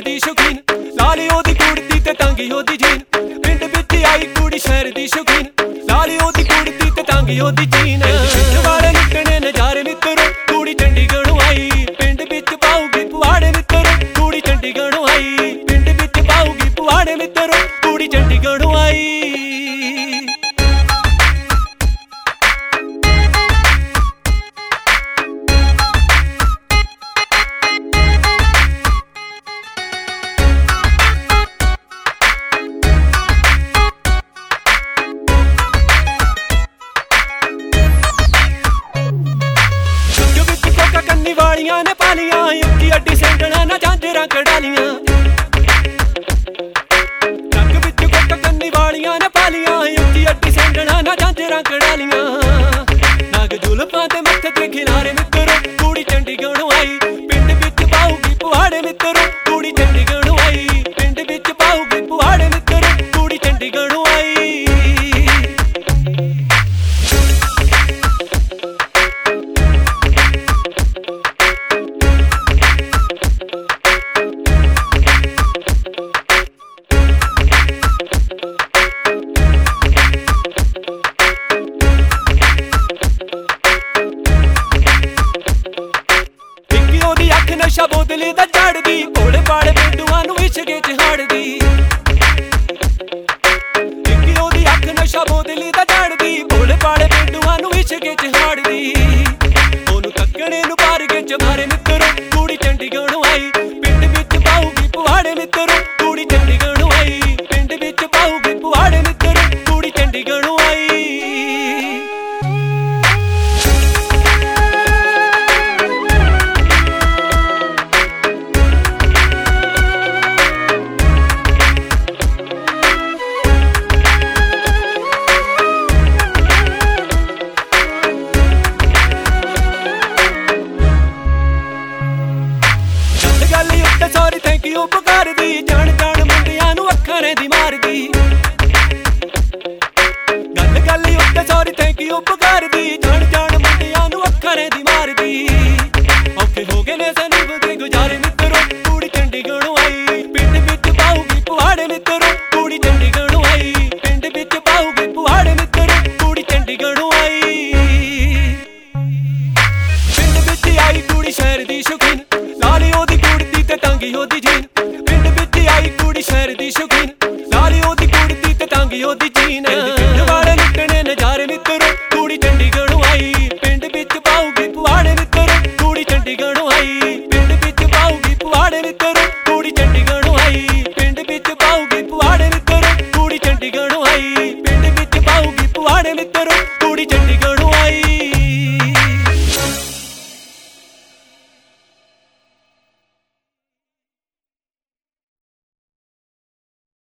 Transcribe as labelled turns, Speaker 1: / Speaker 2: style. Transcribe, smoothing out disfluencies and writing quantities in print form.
Speaker 1: दी शौकीन, लाली ओदी कुड़ती ते टांगी ओदी जीन। पिंड बिच आई कुड़ी शहर दी शौकीन, लाली ओदी कुड़ती ते टांगी ओदी जीन। पिंड वाले लुटने नजारे मित्रो, कुड़ी चंडीगढ़ों आई। पिंड बिच पाऊगी पुआड़े मित्रो, कुड़ी चंडीगढ़ों आई। पिंड बिच पाऊगी पुआड़े मित्रो, कुड़ी चंडीगढ़ों आई। वालियां ने पालियां उच्ची अड्डी सेंडना ना झांझरां कड़ालियां। रंग बिच गुट कन्नी वालियां ने पालियां उच्ची अड्डी सेंडना ना झांझरां कड़ालियां। नाग जुल्फां ते मत्थे ते खिलारे मित्रो, कुड़ी चंडीगढ़ों आई। पिंड बिच पाऊगी पुआड़े मित्रो, कुड़ी चंडीगढ़ों आई। पिंड बिच पाऊगी पुआड़े मित्रो, कुड़ी चंडीगढ़ों आई। नशा बोतली दा चढ़दी, भोले भाले पेंडुआं नूं इश्के च हाड़दी। इक्की ओदी अख नशा बोतली दा चढ़दी, भोले भाले पेंडुआं नूं इश्के च हाड़दी। ओनू तक्कणे नूं पारगे च मारे मित्रो, कुड़ी चंडीगढ़ों आई। पिंड बिच पाऊगी पुआड़े मित्रो, कुड़ी चंडीगढ़ों आई। पिंड बिच पाऊगी पुआड़े मित्रो, कुड़ी चंडीगढ़ों आई। सॉरी थैंक यू पुकारदी, जान जान मुंडियां नूं अखां रहिंदी मारदी। गल गल उत्ते सॉरी थैंक यू पुकारदी, जान जान मुंडियां नूं अखां रहिंदी मारदी। औखे हो गए ने सनूब दे गुजारे मित्रो, कुड़ी चंडीगढ़ों आई। पिंड बिच पाऊगी पुआड़े मित्रो, कुड़ी चंडीगढ़ों आई। पिंड बिच पाऊगी पुआड़े मित्रो, कुड़ी चंडीगढ़ों आई। पिंड बिच आई कुड़ी शहर दी शौकीन, लाली ओदी कुड़ती ते टांगी ओदी जीन। पिंड बिच आई कुड़ी शहर दी शौकीन, लाली ओदी कुड़ती ते टांगी ओदी जीन।